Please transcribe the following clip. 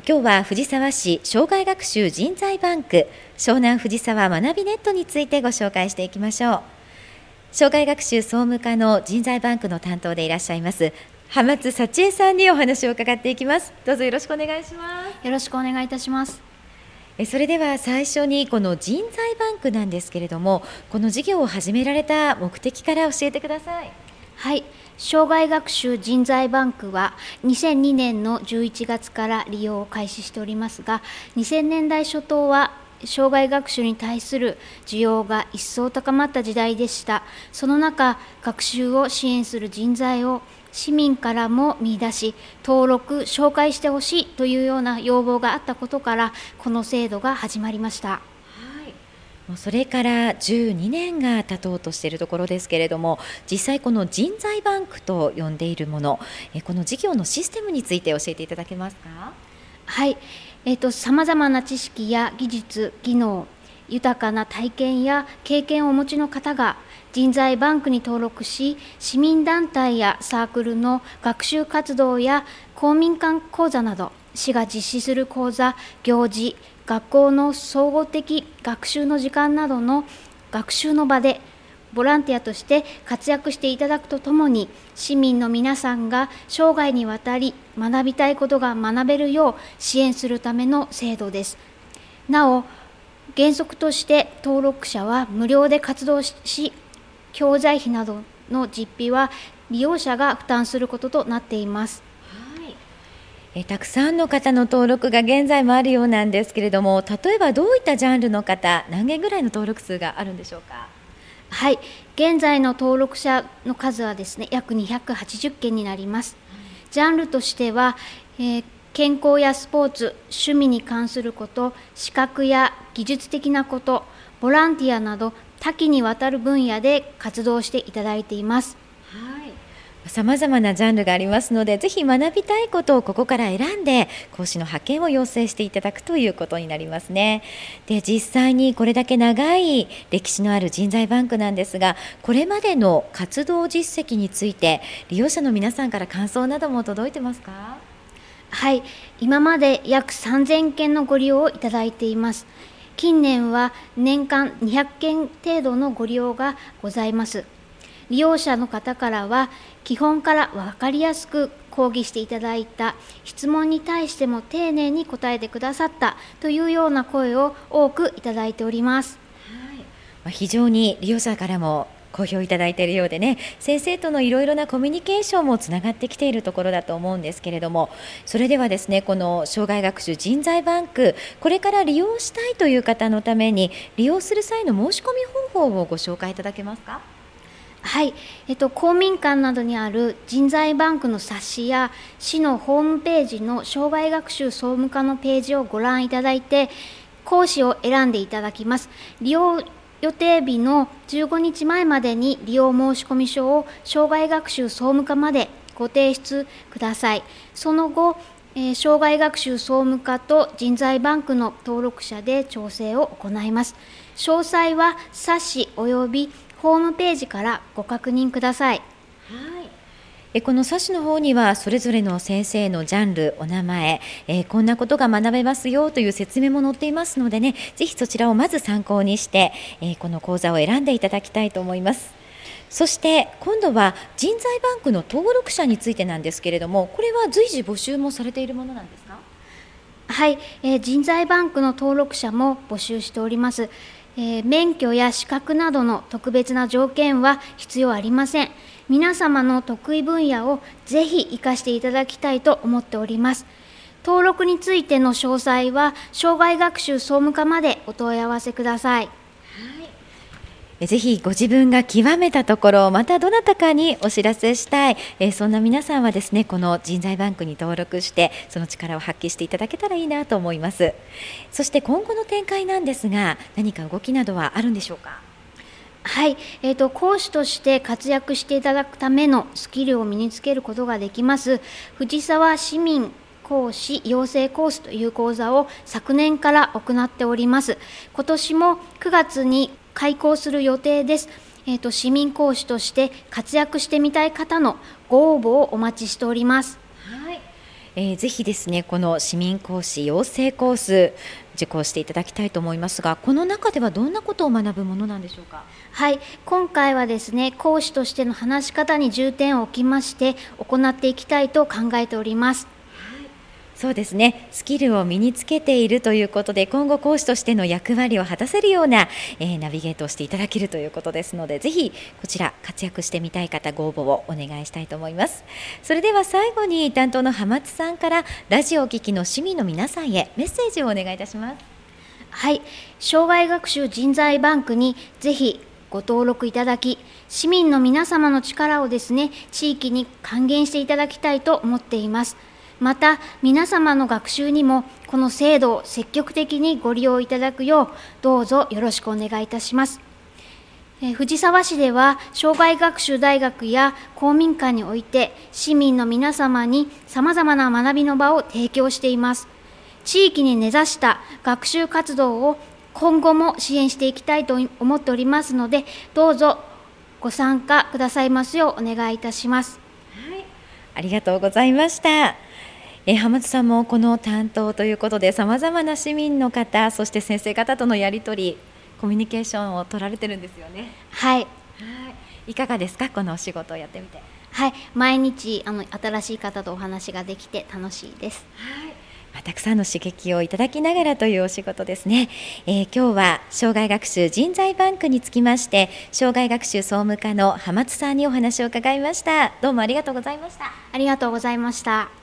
今日は藤沢市障害学習人材バンク湘南藤沢学びネットについてご紹介していきましょう。障害学習総務課の人材バンクの担当でいらっしゃいます浜津幸恵さんにお話を伺っていきます。どうぞよろしくお願いします。 よろしくお願いいたします。 それでは最初にこの人材バンクなんですけれども、この事業を始められた目的から教えてください。 はい、障害学習人材バンクは2002年の11月から利用を開始しておりますが、2000年代初頭は障害学習に対する需要が一層高まった時代でした。その中、学習を支援する人材を市民からも見出し、登録、紹介してほしいというような要望があったことから、この制度が始まりました。 もうそれから12年が経とうとしているところですけれども、実際この人材バンクと呼んでいるもの、この事業のシステムについて教えていただけますか？ はい、さまざまな知識や技術、技能、豊かな体験や経験をお持ちの方が人材バンクに登録し、市民団体やサークルの学習活動や公民館講座など、市が実施する講座、行事、学校の総合的学習の時間などの学習の場でボランティアとして活躍していただくとともに、市民の皆さんが生涯にわたり学びたいことが学べるよう支援するための制度です。なお、原則として登録者は無料で活動し、教材費などの実費は利用者が負担することとなっています。 たくさんの方の登録が現在もあるようなんですけれども、例えばどういったジャンルの方、何件ぐらいの登録数があるんでしょうか？ はい、現在の登録者の数はですね、約280件になります。ジャンルとしては、健康やスポーツ、趣味に関すること、資格や技術的なこと、ボランティアなど多岐にわたる分野で活動していただいています。 さまざまなジャンルがありますので、ぜひ学びたいことをここから選んで講師の派遣を要請していただくということになりますね。で、実際にこれだけ長い歴史のある人材バンクなんですが、これまでの活動実績について利用者の皆さんから感想なども届いてますか？ はい、今まで約3000件のご利用をいただいています。近年は年間200件程度のご利用がございます。利用者の方からは、基本から分かりやすく講義していただいた、質問に対しても丁寧に答えてくださったというような声を多くいただいております。 非常に利用者からも好評いただいているようでね、先生とのいろいろなコミュニケーションもつながってきているところだと思うんですけれども、それではですね、この障害学習人材バンク、これから利用したいという方のために利用する際の申し込み方法をご紹介いただけますか？ はい、公民館などにある人材バンクの冊子や市のホームページの障害学習総務課のページをご覧いただいて、講師を選んでいただきます。利用予定日の15日前までに利用申込書を障害学習総務課までご提出ください。その後、障害学習総務課と人材バンクの登録者で調整を行います。詳細は冊子およびホームページからご確認ください。 この冊子の方にはそれぞれの先生のジャンル、お名前、こんなことが学べますよという説明も載っていますのでね、ぜひそちらをまず参考にして、この講座を選んでいただきたいと思います。そして今度は人材バンクの登録者についてなんですけれども、これは随時募集もされているものなんですか？ はい、人材バンクの登録者も募集しております。免許や資格などの特別な条件は必要ありません。皆様の得意分野をぜひ活かしていただきたいと思っております。登録についての詳細は障害学習総務課までお問い合わせください。 ぜひご自分が極めたところをまたどなたかにお知らせしたい、そんな皆さんはですね、この人材バンクに登録してその力を発揮していただけたらいいなと思います。そして今後の展開なんですが、何か動きなどはあるんでしょうか？ はい、講師として活躍していただくためのスキルを身につけることができます藤沢市民講師養成コースという講座を昨年から行っております。今年も9月に開講する予定です。市民講師として活躍してみたい方のご応募をお待ちしております。 ぜひですね、この市民講師養成コース受講していただきたいと思いますが、この中ではどんなことを学ぶものなんでしょうか。 はい、今回はですね、講師としての話し方に重点を置きまして行っていきたいと考えております。 そうですね、スキルを身につけているということで、今後講師としての役割を果たせるような、ナビゲートをしていただけるということですので、ぜひこちら活躍してみたい方、ご応募をお願いしたいと思います。それでは最後に担当の浜津さんからラジオを聴きの市民の皆さんへメッセージをお願いいたします。 はい、障害学習人材バンクにぜひご登録いただき、市民の皆様の力をですね、地域に還元していただきたいと思っています。また皆様の学習にもこの制度を積極的にご利用いただくようどうぞよろしくお願いいたします。藤沢市では障害学習大学や公民館において市民の皆様にさまざまな学びの場を提供しています。地域に根ざした学習活動を今後も支援していきたいと思っておりますので、どうぞご参加くださいますようお願いいたします。 はい、ありがとうございました。浜津さんもこの担当ということで、さまざまな市民の方、そして先生方とのやり取り、コミュニケーションを取られてるんですよね。 はい、 いかがですか、このお仕事をやってみて。 はい、毎日新しい方とお話ができて楽しいです。 たくさんの刺激をいただきながらというお仕事ですね。今日は障害学習人材バンクにつきまして、障害学習総務課の浜津さんにお話を伺いました。どうもありがとうございました。 ありがとうございました。